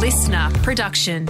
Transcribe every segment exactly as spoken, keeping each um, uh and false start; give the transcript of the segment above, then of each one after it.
listener production.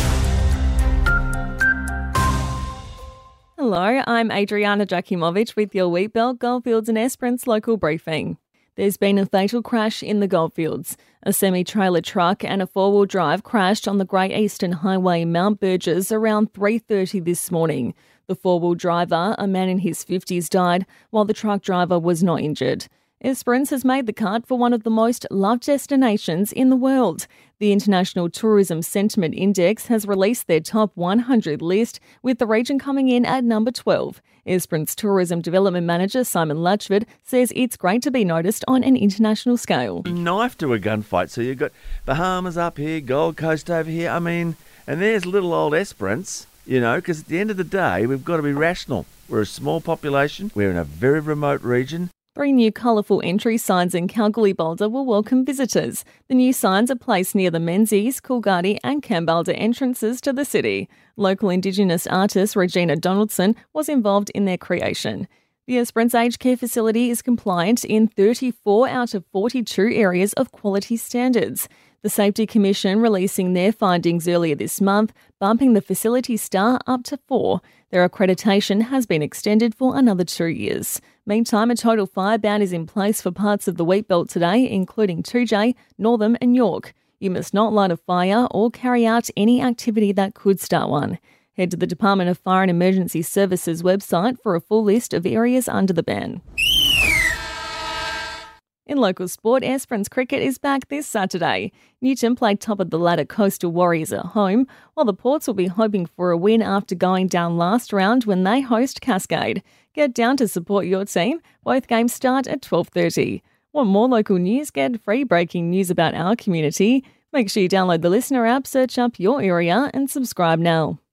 Hello, I'm Adriana Jakimovic with your Wheatbelt Goldfields and Esperance local briefing. There's been a fatal crash in the Goldfields. A semi-trailer truck and a four-wheel drive crashed on the Great Eastern Highway in Mount Burgess around three thirty this morning. The four-wheel driver, a man in his fifties, died, while the truck driver was not injured. Esperance has made the cut for one of the most loved destinations in the world. The International Tourism Sentiment Index has released their top one hundred list, with the region coming in at number twelve. Esperance Tourism Development Manager Simon Latchford says it's great to be noticed on an international scale. Knife to a gunfight. So you've got Bahamas up here, Gold Coast over here. I mean, and there's little old Esperance, you know, because at the end of the day, we've got to be rational. We're a small population. We're in a very remote region. Three new colourful entry signs in Kalgoorlie Boulder will welcome visitors. The new signs are placed near the Menzies, Coolgardie and Kambalda entrances to the city. Local Indigenous artist Regina Donaldson was involved in their creation. The Esperance Aged Care Facility is compliant in thirty-four out of forty-two areas of quality standards. The Safety Commission releasing their findings earlier this month, bumping the facility star up to four. Their accreditation has been extended for another two years. Meantime, a total fire ban is in place for parts of the Wheatbelt today, including two J, Northam and York. You must not light a fire or carry out any activity that could start one. Head to the Department of Fire and Emergency Services website for a full list of areas under the ban. In local sport, Esperance Cricket is back this Saturday. Newton played top of the ladder Coastal Warriors at home, while the Ports will be hoping for a win after going down last round when they host Cascade. Get down to support your team. Both games start at twelve thirty. Want more local news? Get free breaking news about our community. Make sure you download the Listener app, search up your area and subscribe now.